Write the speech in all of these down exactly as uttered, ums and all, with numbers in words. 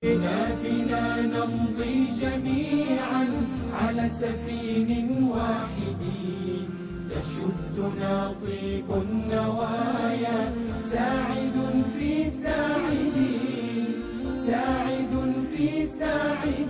بنا بنا نمضي جميعا على سفين واحد، يشدنا طيب النوايا، ساعد في ساعد، ساعد في ساعد.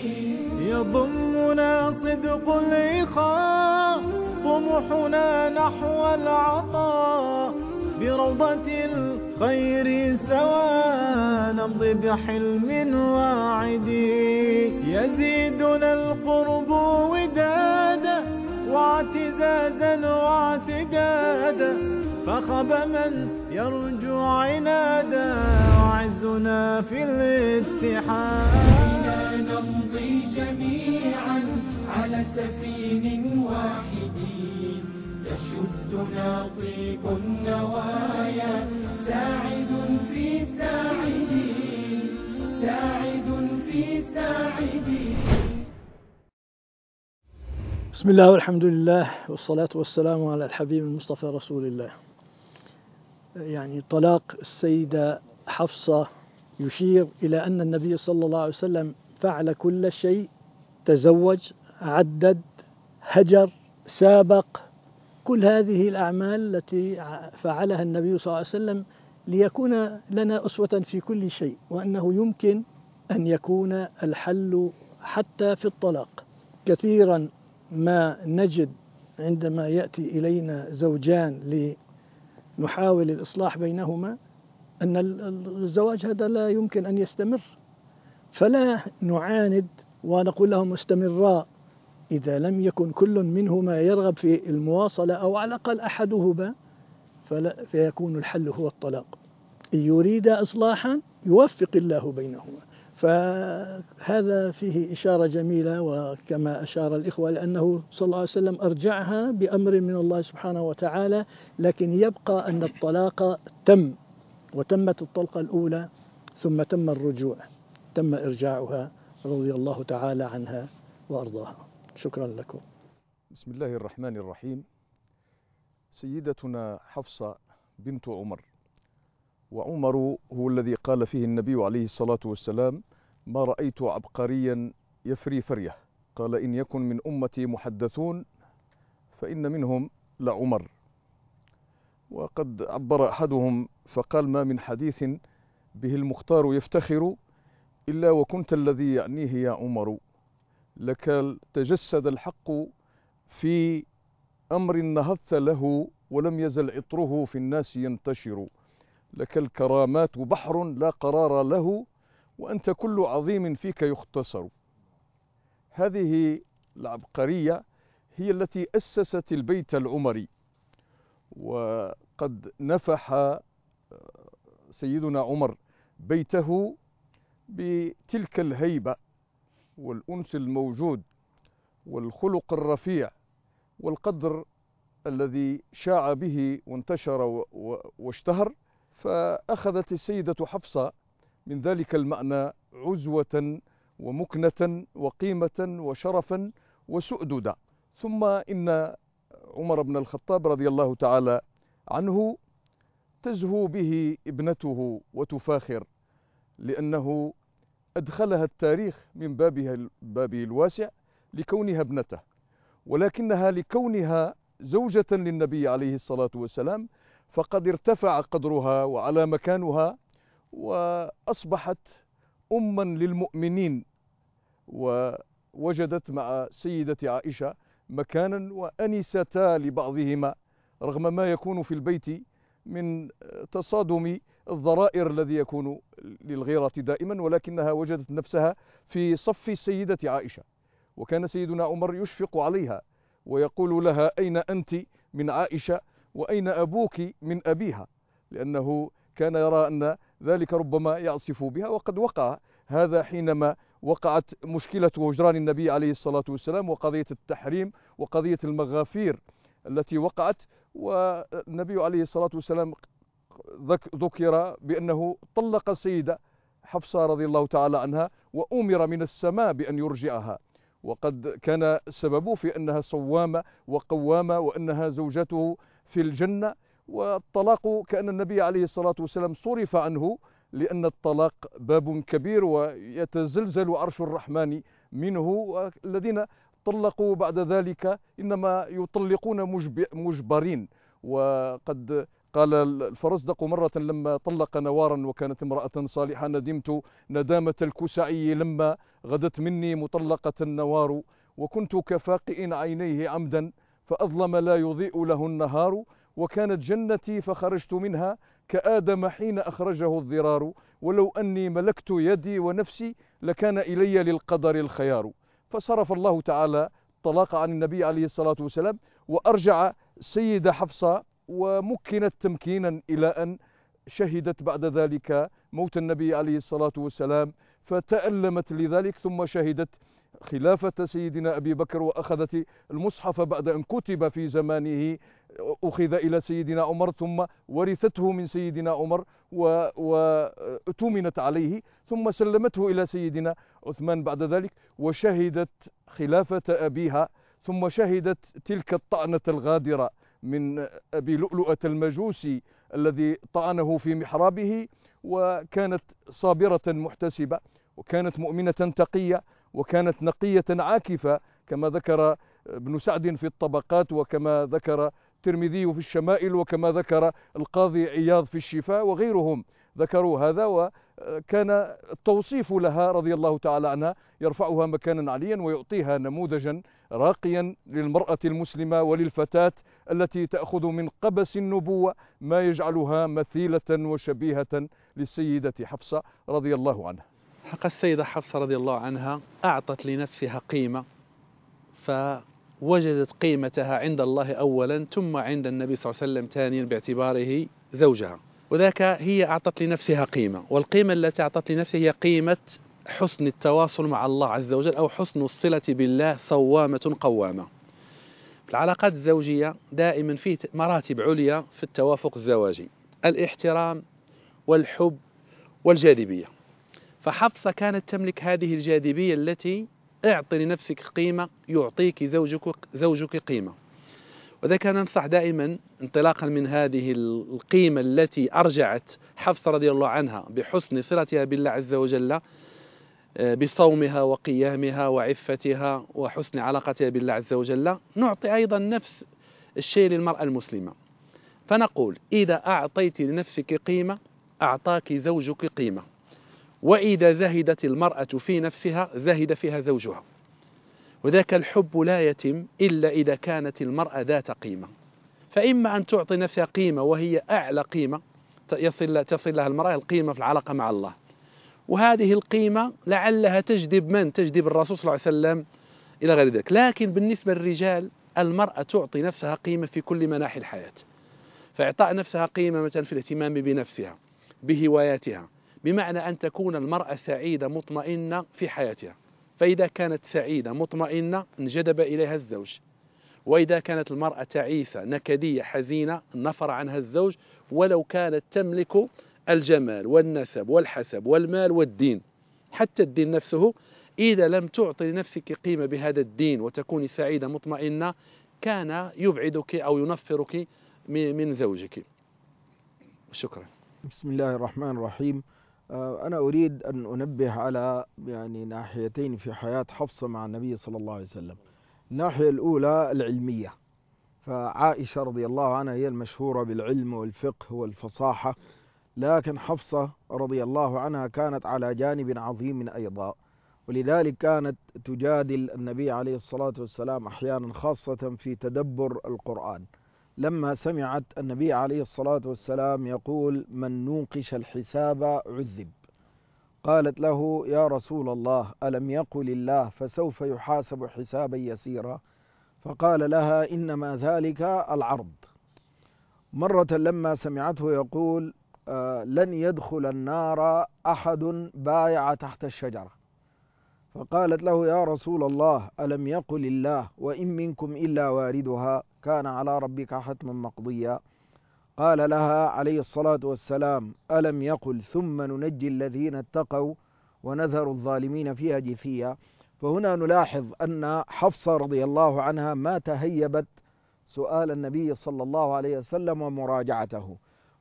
يضمنا صدق الإخاء، طموحنا نحو العطاء، بروضة الخير سوا نمضي بحلم واعد. يزيدنا القرب ودادا واعتزازا واعتقادا، فخب من يرجو عنادا، وعزنا في الاتحاد. بنا نمضي جميعا على سفين واحد، يشدنا طيب النوايا، ساعد في ساعد، ساعد في ساعد. بسم الله والحمد لله والصلاة والسلام على الحبيب المصطفى رسول الله. يعني طلاق السيدة حفصة يشير إلى أن النبي صلى الله عليه وسلم فعل كل شيء، تزوج، عدد، هجر، سابق، كل هذه الأعمال التي فعلها النبي صلى الله عليه وسلم ليكون لنا أسوة في كل شيء، وأنه يمكن أن يكون الحل حتى في الطلاق. كثيرا ما نجد عندما يأتي إلينا زوجان لنحاول الإصلاح بينهما أن الزواج هذا لا يمكن أن يستمر، فلا نعاند ونقول لهم استمرا إذا لم يكن كل منهما يرغب في المواصلة، أو على الأقل أحدهما، فلا فيكون الحل هو الطلاق. إن يريد إصلاحا يوفق الله بينهما. فهذا فيه إشارة جميلة، وكما أشار الإخوة لأنه صلى الله عليه وسلم أرجعها بأمر من الله سبحانه وتعالى، لكن يبقى أن الطلاق تم، وتمت الطلقة الأولى ثم تم الرجوع، تم إرجاعها رضي الله تعالى عنها وأرضاها. شكرا لكم. بسم الله الرحمن الرحيم. سيدتنا حفصة بنت عمر، وعمر هو الذي قال فيه النبي عليه الصلاة والسلام: ما رأيت عبقريا يفري فريه، قال: إن يكن من أمتي محدثون فإن منهم لعمر. وقد عبر أحدهم فقال: ما من حديث به المختار يفتخر إلا وكنت الذي يعنيه يا عمر، لك تجسد الحق في أمر نهضت له، ولم يزل عطره في الناس ينتشر، لك الكرامات بحر لا قرار له، وأنت كل عظيم فيك يختصر. هذه العبقرية هي التي أسست البيت العمري، وقد نفح سيدنا عمر بيته بتلك الهيبة والأنس الموجود والخلق الرفيع والقدر الذي شاع به وانتشر واشتهر. فأخذت السيدة حفصة من ذلك المعنى عزوة ومكنة وقيمة وشرفا وسؤددا. ثم إن عمر بن الخطاب رضي الله تعالى عنه تزهو به ابنته وتفاخر، لأنه أدخلها التاريخ من بابها بابه الواسع لكونها ابنته، ولكنها لكونها زوجة للنبي عليه الصلاة والسلام فقد ارتفع قدرها وعلى مكانها، وأصبحت أما للمؤمنين، ووجدت مع سيدة عائشة مكانا وأنستا لبعضهما، رغم ما يكون في البيت من تصادم الضرائر الذي يكون للغيرة دائما، ولكنها وجدت نفسها في صف السيدة عائشة. وكان سيدنا عمر يشفق عليها ويقول لها: أين أنت من عائشة، وأين أبوك من أبيها؟ لأنه كان يرى أن ذلك ربما يعصف بها. وقد وقع هذا حينما وقعت مشكلة هجران النبي عليه الصلاة والسلام، وقضية التحريم، وقضية المغافير التي وقعت. والنبي عليه الصلاة والسلام ذكر بأنه طلق السيدة حفصة رضي الله تعالى عنها، وأمر من السماء بأن يرجعها، وقد كان سببه في أنها صوامة وقوامة، وأنها زوجته في الجنة. والطلاق كأن النبي عليه الصلاة والسلام صرف عنه لأن الطلاق باب كبير ويتزلزل عرش الرحمن منه، والذين طلقوا بعد ذلك إنما يطلقون مجبرين. وقد قال الفرزدق مرة لما طلق نوارا وكانت امرأة صالحة: ندمت ندامة الكسعي لما غدت مني مطلقة النوار، وكنت كفاقئ عينيه عمدا فأظلم لا يضيء له النهار، وكانت جنتي فخرجت منها كآدم حين أخرجه الضرار، ولو أني ملكت يدي ونفسي لكان إلي للقدر الخيار. فصرف الله تعالى الطلاق عن النبي عليه الصلاة والسلام، وأرجع السيدة حفصة ومكنت تمكينا إلى أن شهدت بعد ذلك موت النبي عليه الصلاة والسلام، فتألمت لذلك، ثم شهدت خلافة سيدنا أبي بكر، وأخذت المصحف بعد أن كتب في زمانه، أخذ إلى سيدنا عمر ثم ورثته من سيدنا عمر وأتمنت عليه، ثم سلمته إلى سيدنا عثمان بعد ذلك، وشهدت خلافة أبيها، ثم شهدت تلك الطعنة الغادرة من أبي لؤلؤة المجوسي الذي طعنه في محرابه، وكانت صابرة محتسبة، وكانت مؤمنة تقية، وكانت نقية عاكفة كما ذكر ابن سعد في الطبقات، وكما ذكر الترمذي في الشمائل، وكما ذكر القاضي عياض في الشفاء، وغيرهم ذكروا هذا. وكان التوصيف لها رضي الله تعالى عنها يرفعها مكانا عليا ويعطيها نموذجا راقيا للمرأة المسلمة وللفتاة التي تأخذ من قبس النبوة ما يجعلها مثيلة وشبيهة للسيدة حفصة رضي الله عنها. حق السيدة حفصة رضي الله عنها أعطت لنفسها قيمة، فوجدت قيمتها عند الله أولا، ثم عند النبي صلى الله عليه وسلم ثانيا باعتباره زوجها. وذاك هي أعطت لنفسها قيمة، والقيمة التي أعطت لنفسها هي قيمة حسن التواصل مع الله عز وجل، أو حسن الصلة بالله، صوامة قوامة. في العلاقات الزوجية دائما فيه مراتب عليا في التوافق الزواجي: الاحترام والحب والجاذبية. فحفصة كانت تملك هذه الجاذبية التي اعطي لنفسك قيمة يعطيك زوجك, زوجك قيمة. وذلك ننصح دائما انطلاقا من هذه القيمة التي أرجعت حفصة رضي الله عنها بحسن صلتها بالله عز وجل، بصومها وقيامها وعفتها وحسن علاقتها بالله عز وجل، نعطي أيضا نفس الشيء للمرأة المسلمة. فنقول: إذا أعطيت لنفسك قيمة أعطاك زوجك قيمة، وإذا زهدت المرأة في نفسها زهد فيها زوجها. وذاك الحب لا يتم إلا إذا كانت المرأة ذات قيمة. فإما أن تعطي نفسها قيمة وهي أعلى قيمة يصل تصل لها المرأة، القيمة في العلاقة مع الله، وهذه القيمة لعلها تجذب من؟ تجذب الرسول صلى الله عليه وسلم إلى غير ذلك. لكن بالنسبة للرجال المرأة تعطي نفسها قيمة في كل مناحي الحياة. فإعطاء نفسها قيمة مثلا في الاهتمام بنفسها، بهواياتها، بمعنى أن تكون المرأة سعيدة مطمئنة في حياتها. فإذا كانت سعيدة مطمئنة انجذب إليها الزوج، وإذا كانت المرأة تعيسة نكدية حزينة نفر عنها الزوج، ولو كانت تملك الجمال والنسب والحسب والمال والدين، حتى الدين نفسه. إذا لم تعطي لنفسك قيمة بهذا الدين وتكوني سعيدة مطمئنة كان يبعدك أو ينفرك من زوجك. شكرا. بسم الله الرحمن الرحيم. أنا أريد أن أنبه على يعني ناحيتين في حياة حفصة مع النبي صلى الله عليه وسلم. الناحية الأولى العلمية، فعائشة رضي الله عنها هي المشهورة بالعلم والفقه والفصاحة، لكن حفصة رضي الله عنها كانت على جانب عظيم أيضا، ولذلك كانت تجادل النبي عليه الصلاة والسلام أحيانا، خاصة في تدبر القرآن. لما سمعت النبي عليه الصلاة والسلام يقول: من نوقش الحساب عذب، قالت له: يا رسول الله ألم يقل الله فسوف يحاسب حسابا يسيرا؟ فقال لها: إنما ذلك العرض. مرة لما سمعته يقول: آه لن يدخل النار أحد بايع تحت الشجرة، فقالت له: يا رسول الله ألم يقل الله وإن منكم إلا واردها كان على ربك حتما مقضيا؟ قال لها عليه الصلاة والسلام: ألم يقل ثم ننجي الذين اتقوا ونذر الظالمين فيها جثيا؟ فهنا نلاحظ أن حفصة رضي الله عنها ما تهيبت سؤال النبي صلى الله عليه وسلم ومراجعته،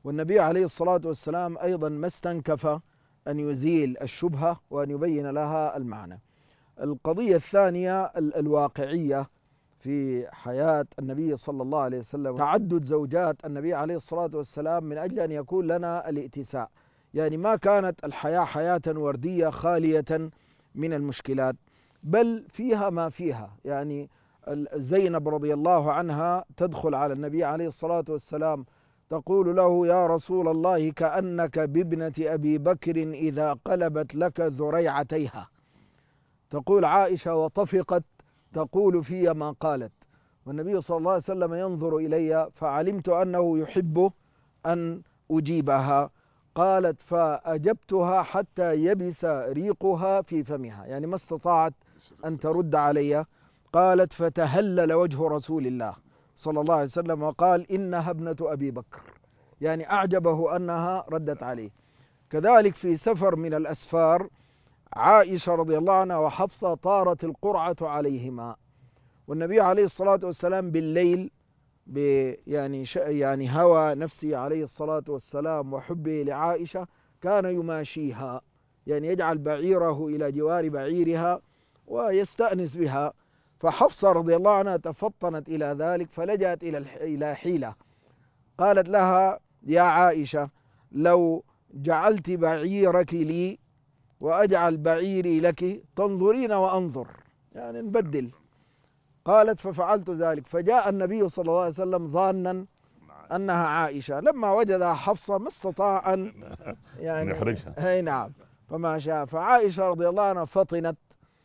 والنبي عليه الصلاة والسلام أيضا ما استنكف أن يزيل الشبهة وأن يبين لها المعنى. القضية الثانية الواقعية في حياة النبي صلى الله عليه وسلم، تعدد زوجات النبي عليه الصلاة والسلام من أجل أن يكون لنا الائتساء، يعني ما كانت الحياة حياة وردية خالية من المشكلات، بل فيها ما فيها. يعني زينب رضي الله عنها تدخل على النبي عليه الصلاة والسلام تقول له: يا رسول الله كأنك بابنة أبي بكر إذا قلبت لك ذريعتيها. تقول عائشة: وطفقت تقول في ما قالت، والنبي صلى الله عليه وسلم ينظر إلي فعلمت أنه يحب أن أجيبها. قالت: فأجبتها حتى يبس ريقها في فمها، يعني ما استطاعت أن ترد علي. قالت: فتهلل وجه رسول الله صلى الله عليه وسلم وقال: إنها ابنة أبي بكر، يعني أعجبه أنها ردت عليه. كذلك في سفر من الأسفار عائشة رضي الله عنها وحفصة طارت القرعة عليهما، والنبي عليه الصلاة والسلام بالليل يعني يعني هوى نفسه عليه الصلاة والسلام وحبه لعائشة كان يماشيها، يعني يجعل بعيره إلى جوار بعيرها ويستأنس بها. فحفصة رضي الله عنها تفطنت إلى ذلك فلجأت إلى حيلة، قالت لها: يا عائشة، لو جعلت بعيرك لي وأجعل بعيري لك تنظرين وأنظر، يعني نبدل. قالت: ففعلت ذلك. فجاء النبي صلى الله عليه وسلم ظانا أنها عائشة، لما وجدها حفصة ما استطاع أن يعني يحرجها. هي نعم، فما شاء. فعائشة رضي الله عنها فطنت،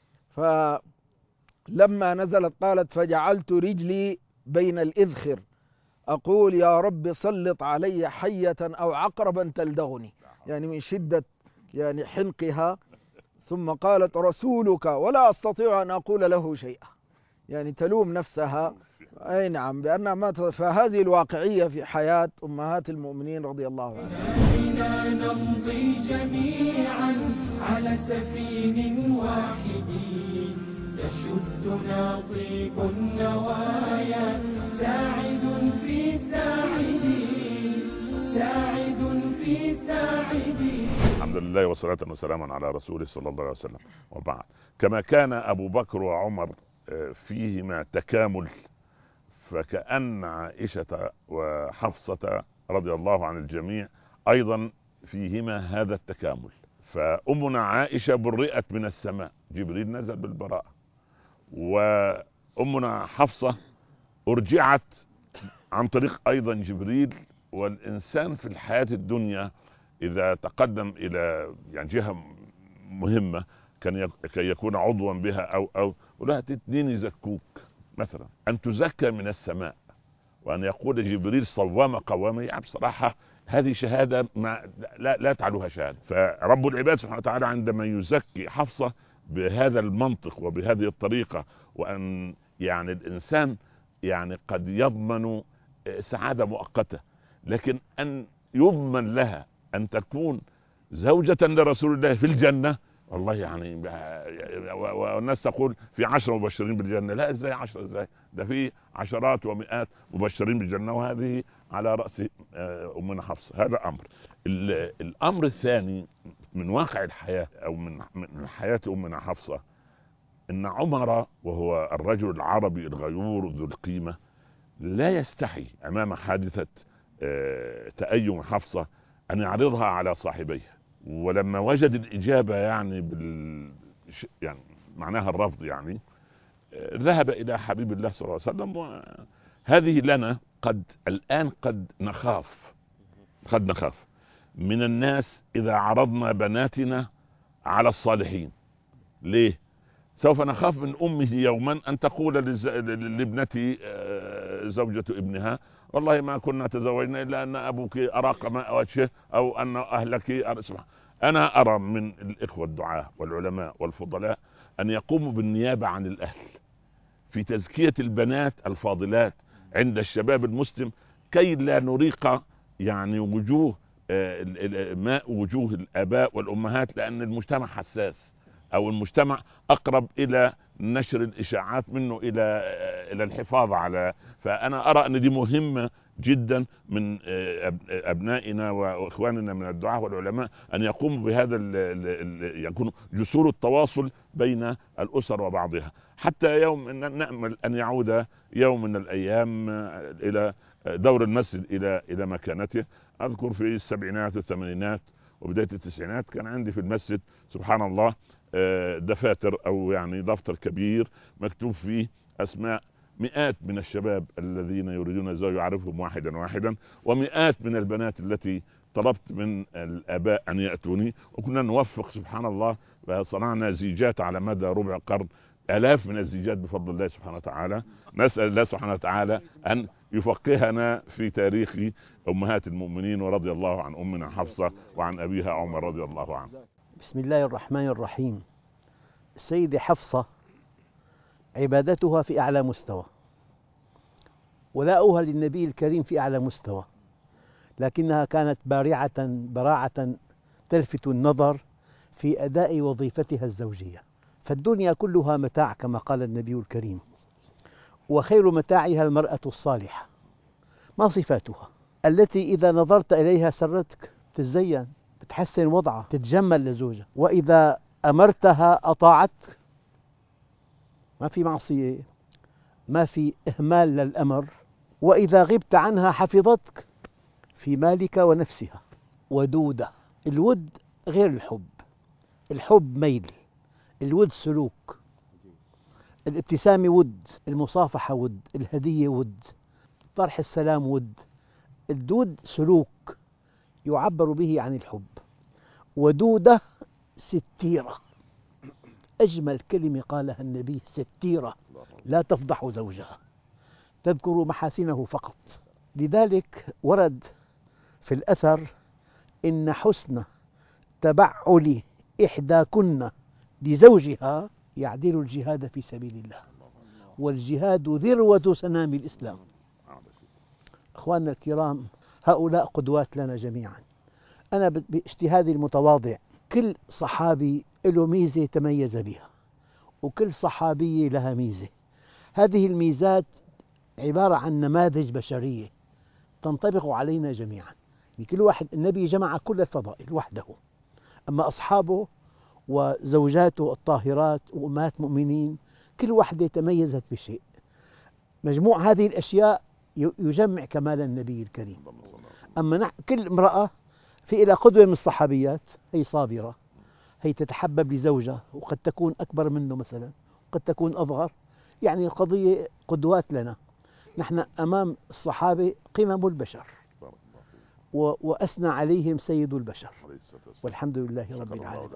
فلما نزلت قالت: فجعلت رجلي بين الإذخر أقول: يا رب سلط علي حية أو عقربا تلدغني، يعني من شدة يعني حنقها. ثم قالت: رسولك ولا أستطيع أن أقول له شيئا، يعني تلوم نفسها. أي نعم، بأنها ما. فهذه الواقعية في حياة أمهات المؤمنين رضي الله عنها. بنا نمضي جميعا على سفين واحد يشدنا طيب النوايا، ساعد في ساعدي ساعد في ساعدي. الحمد لله والصلاة والسلام على رسوله صلى الله عليه وسلم، وبعد. كما كان أبو بكر وعمر فيهما تكامل، فكأن عائشة وحفصة رضي الله عن الجميع أيضا فيهما هذا التكامل. فأمنا عائشة برئت من السماء، جبريل نزل بالبراءة، وأمنا حفصة أرجعت عن طريق أيضا جبريل. والإنسان في الحياة الدنيا إذا تقدم إلى يعني جهة مهمة كان كي يكون عضوا بها أو أو ولا اتنين يزكوك، مثلا أن تزكى من السماء وأن يقول جبريل صوام قوامي، يعني بصراحة هذه شهادة ما لا, لا تعلوها شهادة. فرب العباد سبحانه وتعالى عندما يزكي حفصة بهذا المنطق وبهذه الطريقة، وأن يعني الإنسان يعني قد يضمن سعادة مؤقتة، لكن أن يضمن لها أن تكون زوجة لرسول الله في الجنة، والله يعني. والناس تقول في عشرة مبشرين بالجنة، لا، ازاي عشرة؟ ازاي؟ ده في عشرات ومئات مبشرين بالجنة، وهذه على رأس أمنا حفصة. هذا أمر. الأمر الثاني من واقع الحياة أو من من حياة أمنا حفصة، إن عمر وهو الرجل العربي الغيور ذو القيمة لا يستحي أمام حادثة تأيم حفصة أن يعرضها على صاحبيه. ولما وجد الإجابة يعني بال يعني معناها الرفض، يعني ذهب إلى حبيب الله صلى الله عليه وسلم. وهذه لنا قد الآن قد نخاف قد نخاف من الناس إذا عرضنا بناتنا على الصالحين. ليه؟ سوف نخاف من أمه يوما أن تقول لابنتي زوجة ابنها: والله ما كنا تزوجنا إلا أن أبوك أراق ماء وجهه أو أن أهلك أرسمه. أنا أرى من الإخوة الدعاة والعلماء والفضلاء أن يقوموا بالنيابة عن الأهل في تزكية البنات الفاضلات عند الشباب المسلم، كي لا نريق يعني وجوه ماء وجوه الآباء والأمهات، لأن المجتمع حساس، أو المجتمع أقرب إلى نشر الإشاعات منه إلى إلى الحفاظ على. فأنا أرى أن دي مهمة جدا من أبنائنا وإخواننا من الدعاة والعلماء أن يقوموا بهذا ال ال يكون جسور التواصل بين الأسر وبعضها، حتى يوم أن نأمل أن يعود يوم من الأيام إلى دور المسجد إلى إلى مكانته. أذكر في السبعينات والثمانينات وبداية التسعينات كان عندي في المسجد سبحان الله دفاتر أو يعني دفتر كبير مكتوب فيه أسماء مئات من الشباب الذين يريدون الزواج، يعرفهم واحدا واحدا، ومئات من البنات التي طلبت من الآباء أن يأتوني، وكنا نوفق سبحان الله، وصنعنا زيجات على مدى ربع قرن، آلاف من الزيجات بفضل الله سبحانه وتعالى. نسأل الله سبحانه وتعالى أن يفقهنا في تاريخ أمهات المؤمنين، ورضي الله عن أمنا حفصة وعن أبيها عمر رضي الله عنه. بسم الله الرحمن الرحيم. السيدة حفصة عبادتها في أعلى مستوى، ولاؤها للنبي الكريم في أعلى مستوى، لكنها كانت بارعة براعة تلفت النظر في أداء وظيفتها الزوجية. فالدنيا كلها متاع كما قال النبي الكريم، وخير متاعها المرأة الصالحة. ما صفاتها التي إذا نظرت إليها سرتك؟ تتزين، تتحسن وضعها، تتجمل لزوجها، وإذا أمرتها أطاعتك، ما في معصية، ما في إهمال للأمر، وإذا غبت عنها حفظتك في مالك ونفسها. ودودة. الود غير الحب، الحب ميل، الود سلوك. الابتسامة ود، المصافحة ود، الهدية ود، طرح السلام ود. الدود سلوك يعبر به عن الحب. ودودة ستيرة، أجمل كلمة قالها النبي، ستيرة، لا تفضح زوجها، تذكر محاسنه فقط. لذلك ورد في الأثر إن حسن تبعل إحداكن لزوجها يعدل الجهاد في سبيل الله، والجهاد ذروة سنام الإسلام. أخواننا الكرام، هؤلاء قدوات لنا جميعا. أنا باجتهادي المتواضع، كل صحابي له ميزة تميز بها، وكل صحابية لها ميزة. هذه الميزات عبارة عن نماذج بشرية تنطبق علينا جميعا. كل واحد، النبي جمع كل الفضائل وحده، أما أصحابه وزوجاته الطاهرات وأمهات مؤمنين كل واحدة تميزت بشيء. مجموع هذه الأشياء يجمع كمال النبي الكريم. أما كل امرأة في إلى قدوة من الصحابيات، هي صابرة، هي تتحبب لزوجها، وقد تكون أكبر منه مثلا، قد تكون أصغر، يعني القضية قدوات لنا. نحن أمام الصحابة قمم البشر، وأثنى عليهم سيد البشر، والحمد لله رب العالمين.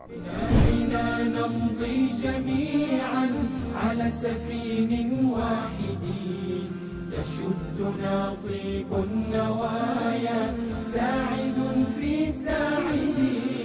بنا نمضي جميعا على سفين واحد، يشدنا طيب النوايا، ساعد في ساعد،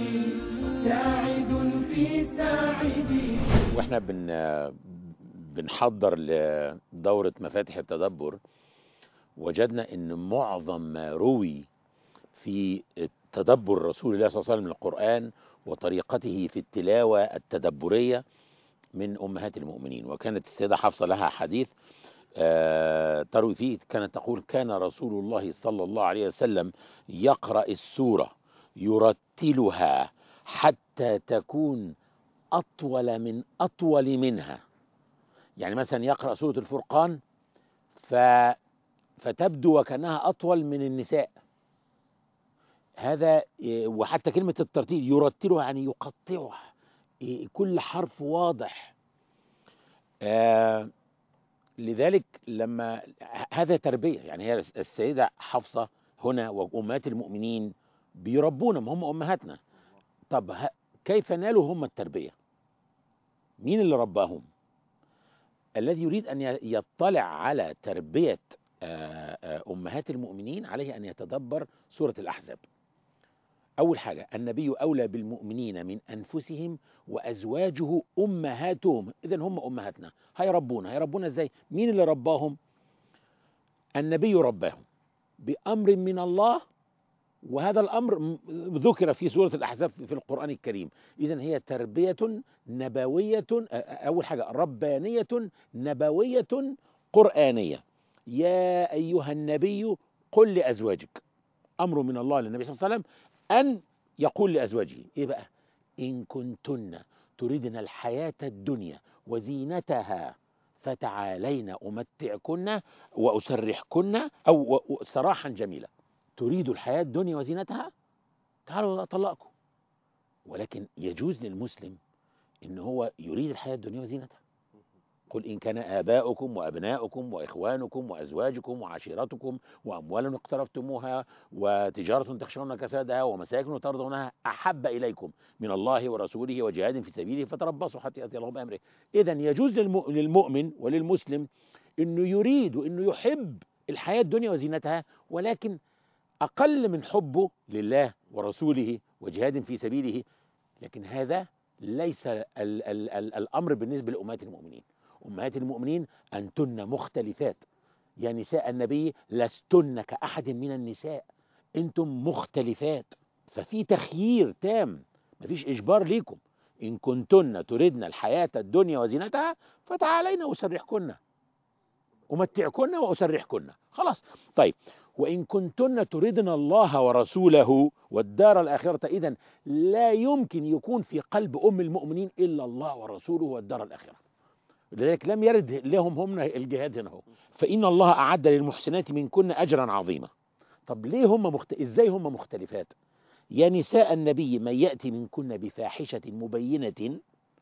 ساعد في ساعد. واحنا بن بنحضر لدورة مفاتيح التدبر، وجدنا ان معظم ما روي في تدبر رسول الله صلى الله عليه وسلم للقرآن وطريقته في التلاوة التدبرية من أمهات المؤمنين. وكانت السيدة حفصة لها حديث آه تروي فيه، كانت تقول: كان رسول الله صلى الله عليه وسلم يقرأ السورة يرتلها حتى تكون أطول من أطول منها. يعني مثلا يقرأ سورة الفرقان ف فتبدو وكأنها أطول من النساء. هذا، وحتى كلمة الترتيل يرتلها يعني يقطعها، كل حرف واضح. آه لذلك لما هذا تربية، يعني هي السيدة حفصة هنا وأمهات المؤمنين بيربونا، ما هم أمهاتنا. طب كيف نالوا هم التربية؟ مين اللي رباهم؟ الذي يريد أن يطلع على تربية أمهات المؤمنين عليه أن يتدبر سورة الأحزاب. أول حاجة، النبي أولى بالمؤمنين من أنفسهم وأزواجه أمهاتهم. إذن هم أمهاتنا، هيربونا. هيربونا إزاي؟ مين اللي رباهم؟ النبي رباهم بأمر من الله، وهذا الأمر ذكر في سورة الأحزاب في القرآن الكريم. إذن هي تربية نبوية، أول حاجة ربانية نبوية قرآنية. يا أيها النبي قل لأزواجك، أمر من الله للنبي صلى الله عليه وسلم أن يقول لأزواجه إيه بقى؟ إن كنتن تريدن الحياة الدنيا وزينتها فتعالين أمتعكن وأسرحكن، أو سراحا جميلا. تريد الحياة الدنيا وزينتها، تعالوا أطلقكم. ولكن يجوز للمسلم إن هو يريد الحياة الدنيا وزينتها. قل إن كان آباؤكم وأبناؤكم وإخوانكم وأزواجكم وعشيرتكم وأموال اقترفتموها وتجارة تخشون كسادها ومساكن ترضونها أحب إليكم من الله ورسوله وجهاد في سبيله فتربصوا حتى يأتي الله بأمره. إذن يجوز للمؤمن وللمسلم إنه يريد وإنه يحب الحياة الدنيا وزينتها، ولكن أقل من حبه لله ورسوله وجهاد في سبيله. لكن هذا ليس ال ال ال الأمر بالنسبة لأمهات المؤمنين. أمهات المؤمنين أنتن مختلفات، يا نساء النبي لستن كأحد من النساء، أنتم مختلفات، ففي تخيير تام، مفيش إجبار ليكم. إن كنتن تردن الحياة الدنيا وزينتها فتعالين أسرحكن أمتعكن وأسرحكن، خلاص. طيب وإن كنتن تردن الله ورسوله والدار الآخرة، إذن لا يمكن يكون في قلب أم المؤمنين إلا الله ورسوله والدار الآخرة، لذلك لم يرد لهم هم الجهاد هنا هو. فإن الله أعد للمحسنات منكن أجرا عظيما. طب ليه هم مخت... إزاي هم مختلفات؟ يا نساء النبي من يأتي منكن بفاحشة مبينة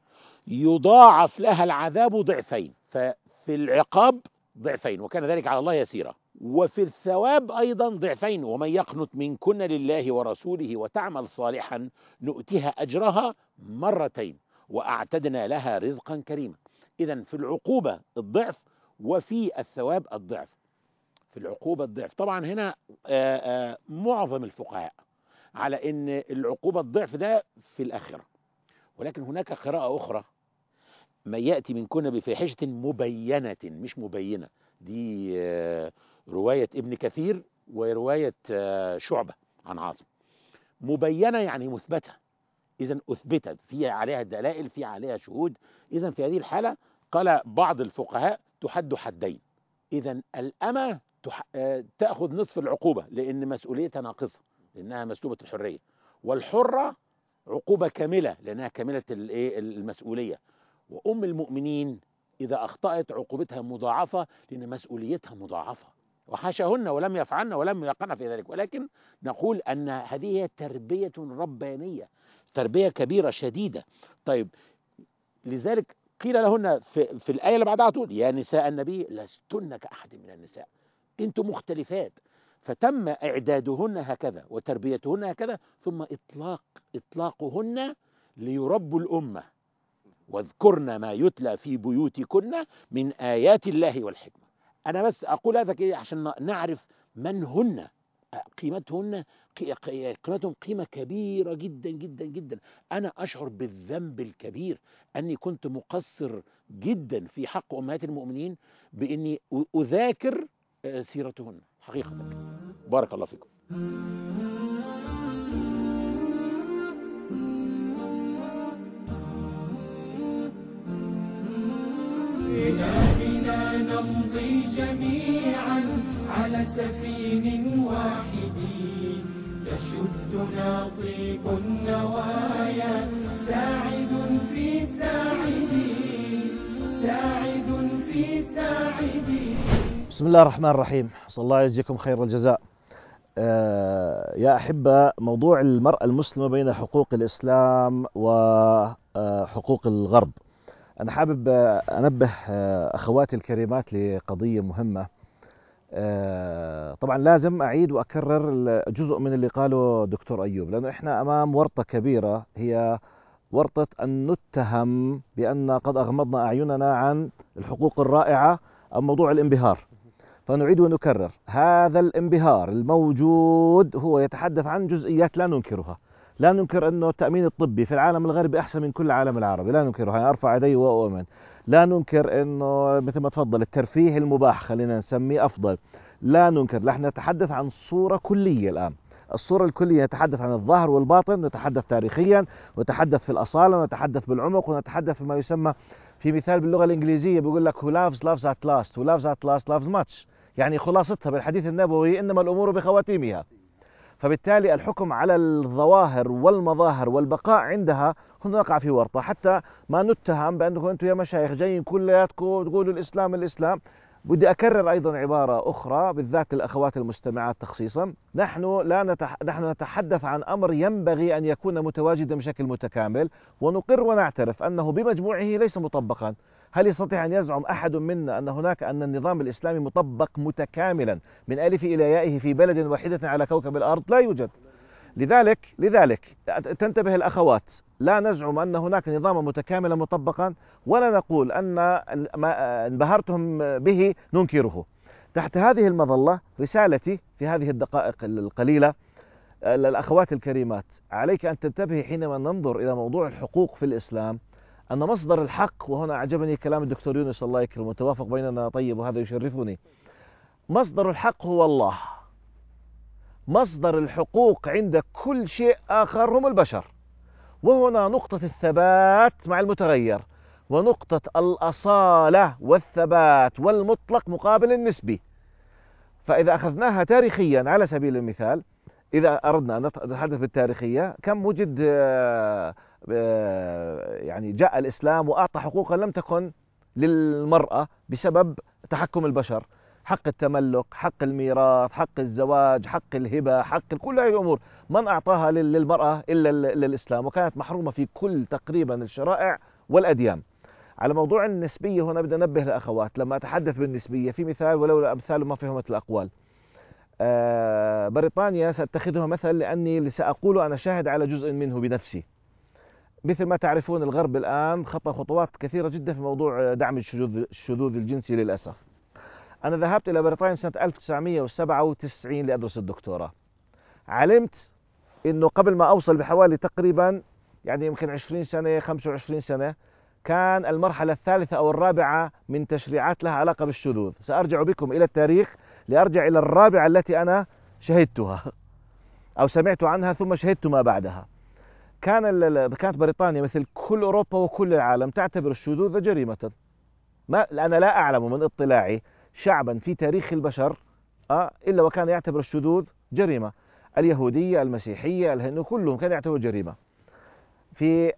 يضاعف لها العذاب ضعفين، ففي العقاب ضعفين وكان ذلك على الله يسيرا، وفي الثواب أيضا ضعفين. ومن يقنت منكن لله ورسوله وتعمل صالحا نؤتها أجرها مرتين وأعتدنا لها رزقا كريما. إذن في العقوبة الضعف وفي الثواب الضعف. في العقوبة الضعف طبعا هنا آآ آآ معظم الفقهاء على أن العقوبة الضعف ده في الآخرة، ولكن هناك قراءة أخرى من يأتي منكن بفاحشة مبينة مش مبينة، دي رواية ابن كثير ورواية شعبة عن عاصم. مبينة يعني مثبتة، إذن أثبتت في عليها الدلائل في عليها شهود. إذن في هذه الحالة قال بعض الفقهاء تحد حدين. إذن الأمة تح... تأخذ نصف العقوبة لأن مسؤوليتها ناقصة لأنها مسلوبة الحرية، والحرة عقوبة كاملة لأنها كاملة المسؤولية. وأم المؤمنين إذا أخطأت عقوبتها مضاعفة لأن مسؤوليتها مضاعفة، وحاشهن ولم يفعلن ولم يقعن في ذلك، ولكن نقول أن هذه هي تربية ربانية، تربية كبيرة شديدة. طيب لذلك قيل لهن في, في الآية اللي بعدها تقول يا نساء النبي لستن كأحد من النساء، أنتم مختلفات. فتم إعدادهن هكذا وتربيتهن هكذا، ثم إطلاق إطلاقهن ليربوا الأمة. واذكرن ما يتلى في بيوتكن من آيات الله والحكمة. أنا بس أقول هذا كده عشان نعرف من هن، قيمتهن قيمتهم قيمة كبيرة جدا جدا جدا. أنا أشعر بالذنب الكبير أني كنت مقصر جدا في حق أمهات المؤمنين بإني أذاكر سيرتهن حقيقة. بارك الله فيكم. بنا بنا نمضي جميعا على سفين واحد يشدنا طيب النوايا ساعد في ساعد ساعد في ساعد. بسم الله الرحمن الرحيم، صلى الله يجزيكم خير الجزاء. آه يا أحبة، موضوع المرأة المسلمة بين حقوق الإسلام وحقوق الغرب، أنا حابب أنبه أخواتي الكريمات لقضية مهمة. طبعا لازم أعيد وأكرر جزء من اللي قاله دكتور أيوب، لأنه إحنا أمام ورطة كبيرة، هي ورطة أن نتهم بأن قد أغمضنا أعيننا عن الحقوق الرائعة أو موضوع الانبهار. فنعيد ونكرر، هذا الانبهار الموجود هو يتحدث عن جزئيات لا ننكرها. لا ننكر أنه التأمين الطبي في العالم الغربي أحسن من كل العالم العربي، لا ننكره، يعني أرفع يدي وأؤمن. لا ننكر أنه مثل ما تفضل الترفيه المباح خلينا نسميه أفضل، لا ننكر. نحن نتحدث عن صورة كلية الآن. الصورة الكلية نتحدث عن الظاهر والباطن، نتحدث تاريخيا ونتحدث في الأصالة ونتحدث بالعمق ونتحدث فيما يسمى في مثال باللغة الإنجليزية بيقول لك who loves loves at last who loves at last loves much. يعني خلاصتها بالحديث النبوي إنما الأمور بخواتيمها. فبالتالي الحكم على الظواهر والمظاهر والبقاء عندها هنا نقع في ورطة، حتى ما نتهم بأنكم أنتم يا مشايخ جايين كلياتكم تقولوا الإسلام الإسلام. بدي أكرر أيضا عبارة أخرى بالذات للأخوات المستمعات تخصيصا، نحن لا نتح... نحن نتحدث عن أمر ينبغي أن يكون متواجدا بشكل متكامل، ونقر ونعترف أنه بمجموعه ليس مطبقا. هل يستطيع أن يزعم أحد منا أن هناك أن النظام الإسلامي مطبق متكاملا من ألف إلى يائه في بلد واحدة على كوكب الأرض؟ لا يوجد. لذلك لذلك تنتبه الأخوات، لا نزعم أن هناك نظاما متكاملا مطبقا، ولا نقول أن ما انبهرتم به ننكره. تحت هذه المظلة رسالتي في هذه الدقائق القليلة للأخوات الكريمات، عليك أن تنتبهي حينما ننظر إلى موضوع الحقوق في الإسلام أن مصدر الحق، وهنا أعجبني كلام الدكتور يونس الله يكرمه متوافق بيننا طيب وهذا يشرفني، مصدر الحق هو الله. مصدر الحقوق عند كل شيء آخر هم البشر. وهنا نقطة الثبات مع المتغير، ونقطة الأصالة والثبات والمطلق مقابل النسبي. فإذا أخذناها تاريخيا على سبيل المثال، إذا أردنا أن نتحدث بالتاريخية، كم وجد يعني جاء الإسلام وأعطى حقوقا لم تكن للمرأة بسبب تحكم البشر، حق التملك، حق الميراث، حق الزواج، حق الهبة، حق كل هذه الأمور من أعطاها للمرأة إلا الإسلام، وكانت محرومة في كل تقريبا الشرائع والأديان. على موضوع النسبية هنا بدي أنبه الأخوات، لما أتحدث بالنسبية في مثال ولو أمثال ما فهمت الأقوال. آه بريطانيا سأتخذها مثل لأني سأقول أنا شاهد على جزء منه بنفسي. مثل ما تعرفون الغرب الآن خطى خطوات كثيرة جدا في موضوع دعم الشذوذ الشذوذ الجنسي للأسف. أنا ذهبت إلى بريطانيا سنة ألف وتسعمئة وسبعة وتسعين لأدرس الدكتوراه. علمت إنه قبل ما أوصل بحوالي تقريبا يعني يمكن عشرين سنة خمسة وعشرين سنة كان المرحلة الثالثة أو الرابعة من تشريعات لها علاقة بالشذوذ. سأرجع بكم إلى التاريخ لأرجع إلى الرابعة التي أنا شهدتها أو سمعت عنها ثم شهدت ما بعدها. كان كانت بريطانيا مثل كل أوروبا وكل العالم تعتبر الشذوذ جريمة. ما أنا لا أعلم من اطلاعي شعبا في تاريخ البشر آه إلا وكان يعتبر الشذوذ جريمة. اليهودية، المسيحية، الهند، كلهم كانوا يعتبروا جريمة. في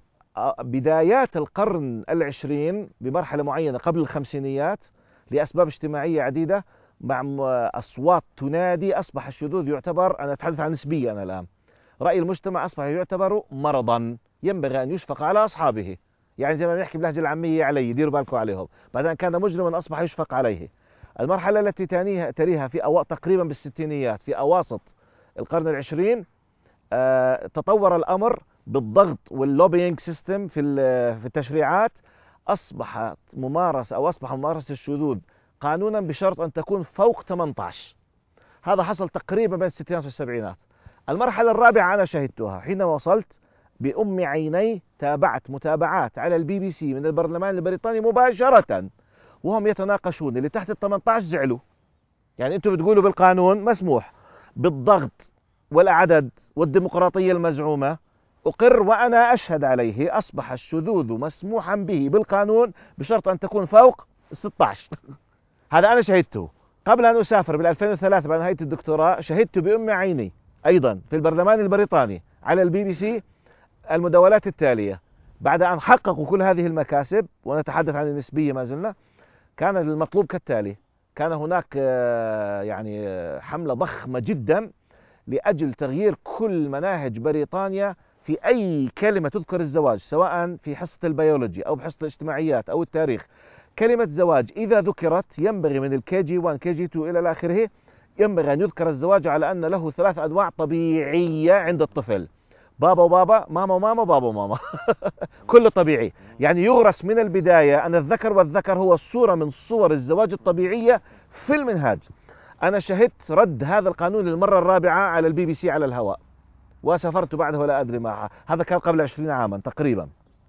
بدايات القرن العشرين بمرحلة معينة قبل الخمسينيات لأسباب اجتماعية عديدة مع أصوات تنادي أصبح الشذوذ يعتبر، أنا أتحدث عن نسبيا أنا الآن، رأي المجتمع أصبح يعتبر مرضا ينبغي أن يشفق على أصحابه. يعني زي ما بنحكي باللهجة العامية علي، ديروا بالكم عليهم. بعد أن كان مجرما أصبح يشفق عليه. المرحلة التي تانيها تليها في أو... تقريبا بالستينيات في أواسط القرن العشرين آه... تطور الأمر بالضغط واللوبينج سيستم في في التشريعات. أصبحت ممارسة أو أصبح ممارسة الشذوذ قانونا بشرط أن تكون فوق ثمانية عشر. هذا حصل تقريبا بين الستينات والسبعينات. المرحلة الرابعة أنا شهدتها حينما وصلت بأم عيني، تابعت متابعات على البي بي سي من البرلمان البريطاني مباشرة وهم يتناقشون. اللي تحت ال ثمانية عشر زعلوا، يعني أنتم بتقولوا بالقانون مسموح، بالضغط والعدد والديمقراطية المزعومة أقر وأنا أشهد عليه أصبح الشذوذ مسموحا به بالقانون بشرط أن تكون فوق ستة عشر. هذا أنا شهدته قبل أن أسافر بال ألفين وثلاثة بعد نهاية الدكتوراه. شهدت بأم عيني أيضا في البرلمان البريطاني على البي بي سي المداولات التالية. بعد أن حققوا كل هذه المكاسب، ونتحدث عن النسبية ما زلنا، كان المطلوب كالتالي: كان هناك يعني حملة ضخمة جدا لأجل تغيير كل مناهج بريطانيا في أي كلمة تذكر الزواج، سواء في حصة البيولوجي أو بحصة الاجتماعيات أو التاريخ. كلمة زواج إذا ذكرت ينبغي من الكي جي واحد كي جي اثنين إلى آخره ينبغي أن يذكر الزواج على أن له ثلاث أنواع طبيعية عند الطفل: بابا وبابا، ماما وماما، بابا وماما. كله طبيعي. يعني يغرس من البداية أن الذكر والذكر هو صورة من صور الزواج الطبيعية في المنهاج. أنا شهدت رد هذا القانون للمرة الرابعة على البي بي سي على الهواء، وسافرت بعده ولا أدري معها. هذا كان قبل عشرين عاما تقريبا.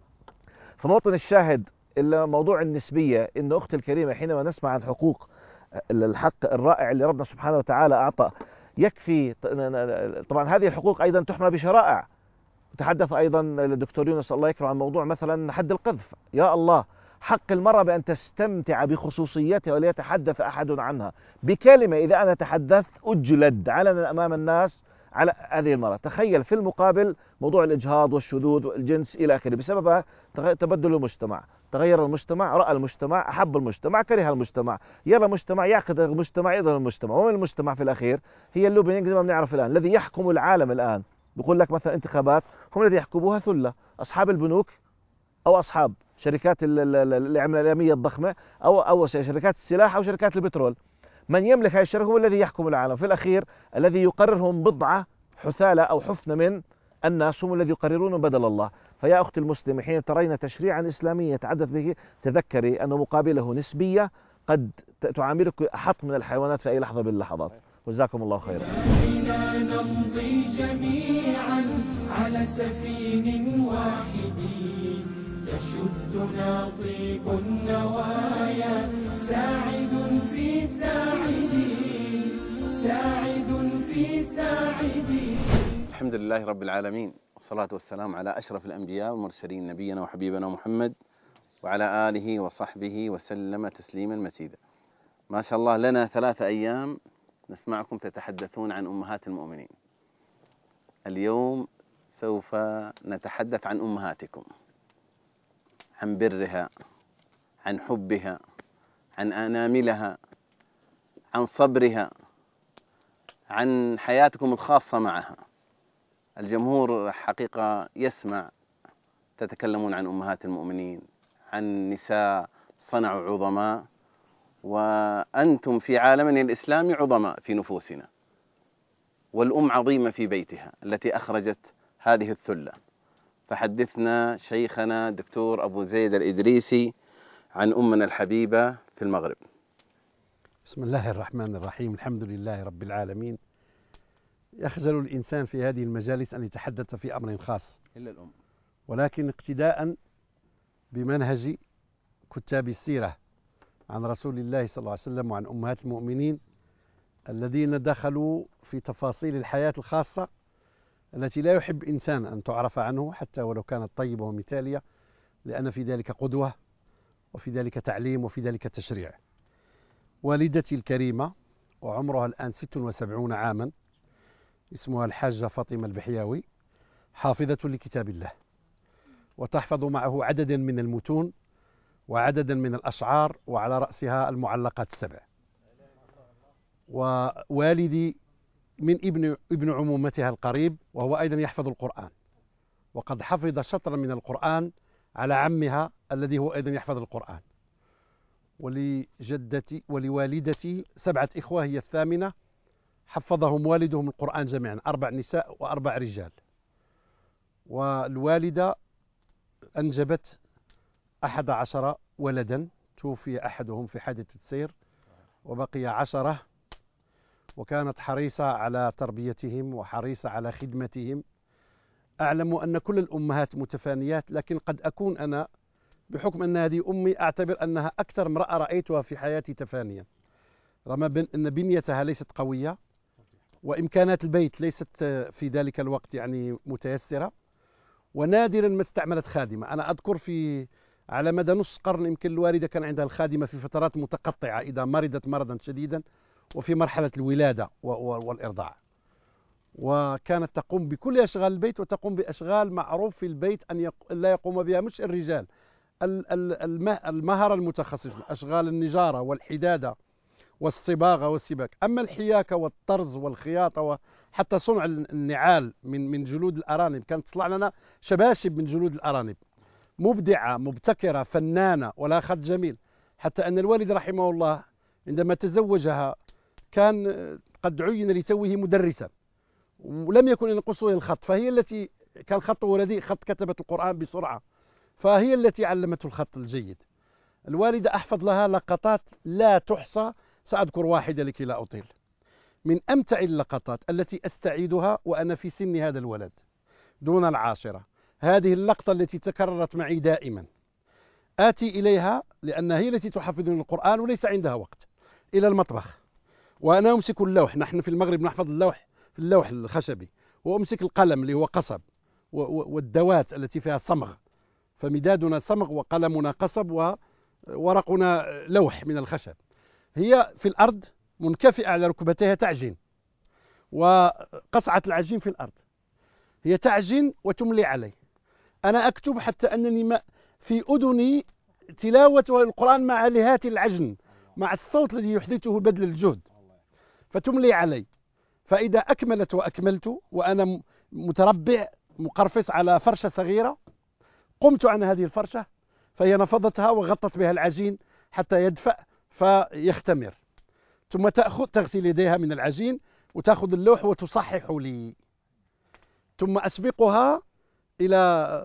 فموطن الشاهد إلا موضوع النسبية، إن أختي الكريمة حينما نسمع عن حقوق الحق الرائع اللي ربنا سبحانه وتعالى أعطى، يكفي طبعا هذه الحقوق أيضا تحمى بشرائع. تحدث أيضا الدكتور يونس الله يكرمه عن موضوع مثلا حد القذف. يا الله، حق المرأة بأن تستمتع بخصوصيتها ولا يتحدث أحد عنها بكلمة. إذا أنا تحدثت أجلد علنا أمام الناس على هذه المرأة. تخيل في المقابل موضوع الإجهاض والشذوذ والجنس إلى آخره، بسببها تبدل المجتمع، تغير المجتمع، رأى المجتمع، أحب المجتمع، كره المجتمع، يرى المجتمع، يعقد المجتمع، يظهر المجتمع. ومن المجتمع في الأخير هي اللوبينج زي ما بنعرف الآن. الذي يحكم العالم الآن بيقول لك مثلا انتخابات هم الذي يحكموها ثلة، أصحاب البنوك أو أصحاب شركات الإعلامية الضخمة أو أو شركات السلاح أو شركات البترول. من يملك هذه الشركة هو الذي يحكم العالم. في الأخير الذي يقررهم بضعة حثالة أو حفنة من الناس هم الذي يقررون بدل الله. فيا أختي المسلمة، حين ترين تشريعا إسلاميا يتحدث به تذكري أن مقابله نسبية قد تعاملك أحط من الحيوانات في أي لحظة من اللحظات. جزاكم الله خيرا. بنا نمضي جميعا على سفين واحد يشدنا طيب النوايا ساعد في ساعدي ساعد في ساعدي. الحمد لله رب العالمين، والصلاة والسلام على أشرف الأنبياء والمرسلين، نبينا وحبيبنا محمد وعلى آله وصحبه وسلم تسليما مزيدا. ما شاء الله لنا ثلاثة أيام نسمعكم تتحدثون عن أمهات المؤمنين. اليوم سوف نتحدث عن أمهاتكم، عن برها، عن حبها، عن آناملها، عن صبرها، عن حياتكم الخاصة معها. الجمهور حقيقة يسمع تتكلمون عن أمهات المؤمنين، عن نساء صنعوا عظماء، وأنتم في عالمنا الإسلامي عظماء في نفوسنا. والأم عظيمة في بيتها التي أخرجت هذه الثلة. فحدثنا شيخنا دكتور أبو زيد الإدريسي عن أمنا الحبيبة في المغرب. بسم الله الرحمن الرحيم، الحمد لله رب العالمين. يخجل الإنسان في هذه المجالس أن يتحدث في أمر خاص إلا الأم، ولكن اقتداء بمنهج كتاب السيرة عن رسول الله صلى الله عليه وسلم وعن أمهات المؤمنين الذين دخلوا في تفاصيل الحياة الخاصة التي لا يحب إنسان أن تعرف عنه حتى ولو كانت طيبة ومثالية، لأن في ذلك قدوة وفي ذلك تعليم وفي ذلك تشريع. والدتي الكريمة وعمرها الآن ست وسبعون عاما، اسمها الحاجة فاطمة البحياوي، حافظة لكتاب الله، وتحفظ معه عددا من المتون وعددا من الأشعار، وعلى رأسها المعلقات السبع. ووالدي من ابن ابن عمومتها القريب، وهو أيضا يحفظ القرآن، وقد حفظ شطرا من القرآن على عمها الذي هو أيضا يحفظ القرآن. ولجدتي ولوالدتي سبعة إخوة، هي الثامنة، حفظهم والدهم القرآن جميعا، أربع نساء وأربع رجال. والوالدة أنجبت أحد عشر ولدا، توفي أحدهم في حادثة سير وبقي عشرة، وكانت حريصة على تربيتهم وحريصة على خدمتهم. أعلم أن كل الأمهات متفانيات، لكن قد أكون أنا بحكم أن هذه أمي أعتبر أنها أكثر امرأة رأيتها في حياتي تفانيا، رغم أن بنيتها ليست قوية وإمكانات البيت ليست في ذلك الوقت يعني متيسرة، ونادرا ما استعملت خادمة. أنا أذكر في على مدى نص قرن يمكن الوالدة كان عندها الخادمة في فترات متقطعة إذا مرضت مرضا شديدا وفي مرحلة الولادة والإرضاع، وكانت تقوم بكل أشغال البيت، وتقوم بأشغال معروف في البيت أن لا يقوم بها مش الرجال، المهرة المتخصصة، أشغال النجارة والحدادة والصباغة والسباك. أما الحياكة والطرز والخياطة وحتى صنع النعال من من جلود الأرانب، كانت تطلع لنا شباشب من جلود الأرانب، مبدعة مبتكرة فنانة ولا خط جميل. حتى أن الوالد رحمه الله عندما تزوجها كان قد عين لتوه مدرسا ولم يكن ينقصه الخط، فهي التي كان خطه رديء، خط كتبت القرآن بسرعة، فهي التي علمته الخط الجيد. الوالدة أحفظ لها لقطات لا تحصى، سأذكر واحدة لكي لا أطيل. من أمتع اللقطات التي أستعيدها وأنا في سن هذا الولد دون العاشرة، هذه اللقطة التي تكررت معي دائما. آتي إليها لأن هي التي تحفظني القرآن وليس عندها وقت، إلى المطبخ، وأنا أمسك اللوح، نحن في المغرب نحفظ اللوح في اللوح الخشبي، وأمسك القلم اللي هو قصب، والدوات التي فيها صمغ، فمدادنا صمغ وقلمنا قصب ورقنا لوح من الخشب، هي في الأرض منكفئة على ركبتيها تعجن، وقصعة العجين في الأرض، هي تعجن وتملي عليه. أنا أكتب حتى أنني ما في أذني تلاوة القرآن مع لهات العجن، مع الصوت الذي يحدثه بذل الجهد، فتملي علي. فإذا أكملت وأكملت وأنا متربع مقرفص على فرشة صغيرة، قمت عن هذه الفرشة فهي نفضتها وغطت بها العجين حتى يدفأ فيختمر، ثم تأخذ تغسل يديها من العجين وتأخذ اللوح وتصحح لي، ثم أسبقها إلى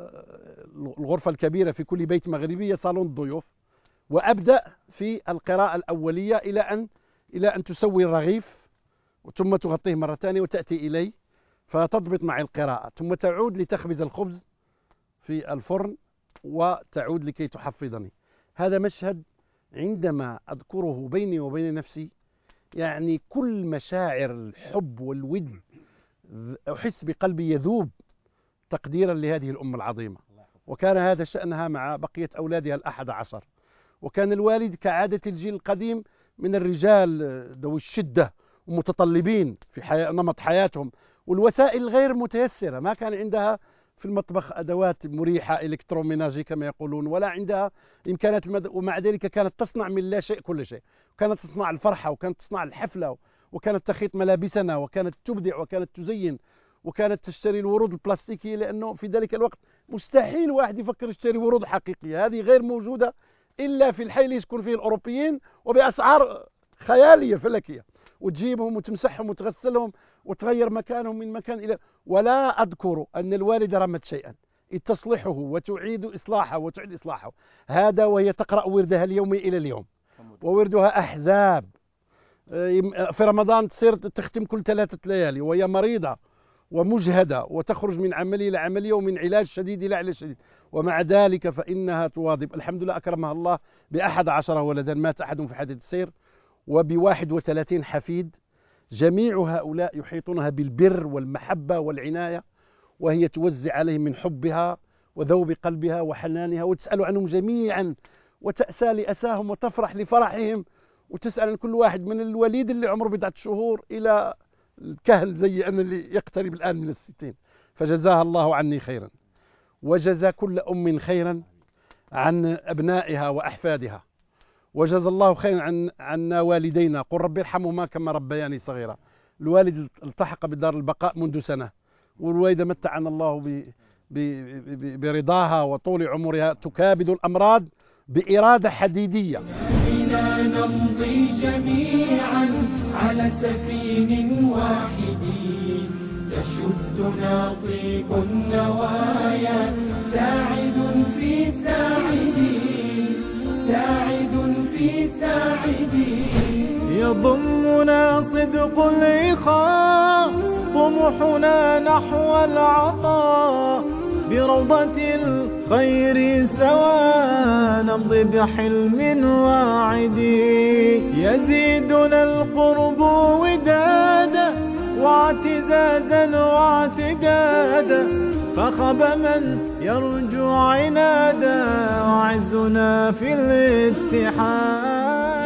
الغرفة الكبيرة في كل بيت مغربي، صالون الضيوف، وأبدأ في القراءة الأولية إلى أن إلى أن تسوي الرغيف، ثم تغطيه مرة ثانية وتأتي إلي فتضبط معي القراءة، ثم تعود لتخبز الخبز في الفرن وتعود لكي تحفظني. هذا مشهد عندما أذكره بيني وبين نفسي يعني كل مشاعر الحب والود أحس بقلبي يذوب تقديرا لهذه الأم العظيمة. وكان هذا شأنها مع بقية أولادها الأحد عشر. وكان الوالد كعادة الجيل القديم من الرجال ذوي الشدة ومتطلبين في حياة نمط حياتهم، والوسائل غير متيسرة، ما كان عندها في المطبخ أدوات مريحة إلكتروميناجي كما يقولون، ولا عندها إمكانات المد... ومع ذلك كانت تصنع من لا شيء كل شيء، كانت تصنع الفرحة وكانت تصنع الحفلة وكانت تخيط ملابسنا وكانت تبدع وكانت تزين وكانت تشتري الورود البلاستيكية، لأنه في ذلك الوقت مستحيل واحد يفكر يشتري ورود حقيقية، هذه غير موجودة إلا في الحي اللي يسكن فيه الأوروبيين وبأسعار خيالية فلكية، وتجيبهم وتمسحهم وتغسلهم وتغير مكانهم من مكان إلى. ولا أذكر أن الوالدة رمت شيئا، تصلحه وتعيد إصلاحه وتعيد إصلاحه، هذا وهي تقرأ وردها اليومي إلى اليوم، ووردها أحزاب. في رمضان تصير تختم كل ثلاثة ليالي وهي مريضة ومجهدة وتخرج من عملية إلى عملية ومن علاج شديد إلى علاج شديد، ومع ذلك فإنها تواظب. الحمد لله أكرمها الله بأحد عشر ولدا، مات أحدهم في حادث السير، وبواحد وثلاثين حفيد، جميع هؤلاء يحيطونها بالبر والمحبة والعناية، وهي توزع عليهم من حبها وذوب قلبها وحنانها، وتسأل عنهم جميعا وتأسى لأساهم وتفرح لفرحهم، وتسأل عن كل واحد من الوليد اللي عمره بضعة شهور إلى الكهل زي أنا اللي يقترب الآن من الستين. فجزاها الله عني خيرا، وجزا كل أم خيرا عن أبنائها وأحفادها، وجزا الله خيرا عن عنا والدينا، قل رب ارحمهما كما ربياني صغيرا. الوالد التحق بدار البقاء منذ سنة، والوالدة متعنا الله ب ب ب برضاها وطول عمرها، تكابد الأمراض بإرادة حديدية. بنا نمضي جميعا على سفين واحد، يشدنا طيب النوايا، ساعد في ساعدين، ساعد في ساعدين. يضمنا صدق الإخاء، طموحنا نحو العطاء، بروضة الخير سوا نمضي بحلم واعد، يزيدنا القرب ودادا واعتزازا واعتقادا، فخب من يرجو عنادا، وعزنا في الاتحاد.